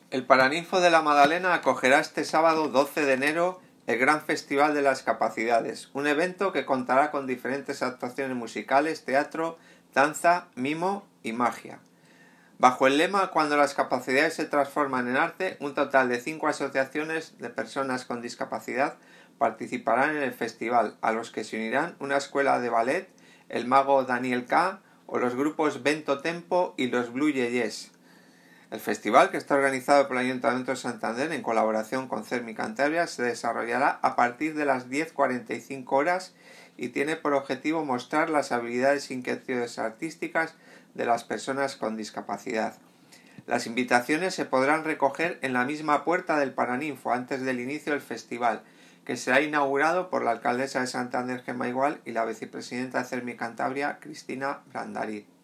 El Paraninfo de la Madalena acogerá este sábado 12 de enero el Gran Festival de las Capacidades, un evento que contará con diferentes actuaciones musicales, teatro, danza, mimo y magia. Bajo el lema "Cuando las capacidades se transforman en arte", un total de 5 asociaciones de personas con discapacidad participarán en el festival, a los que se unirán una escuela de ballet, el mago Daniel K. o los grupos Vento Tempo y los Blue Yeyes. El festival, que está organizado por el Ayuntamiento de Santander en colaboración con CERMI Cantabria, se desarrollará a partir de las 10:45 horas y tiene por objetivo mostrar las habilidades e inquietudes artísticas de las personas con discapacidad. Las invitaciones se podrán recoger en la misma puerta del Paraninfo antes del inicio del festival, que será inaugurado por la alcaldesa de Santander, Gemma Igual, y la vicepresidenta de CERMI Cantabria, Cristina Brandariz.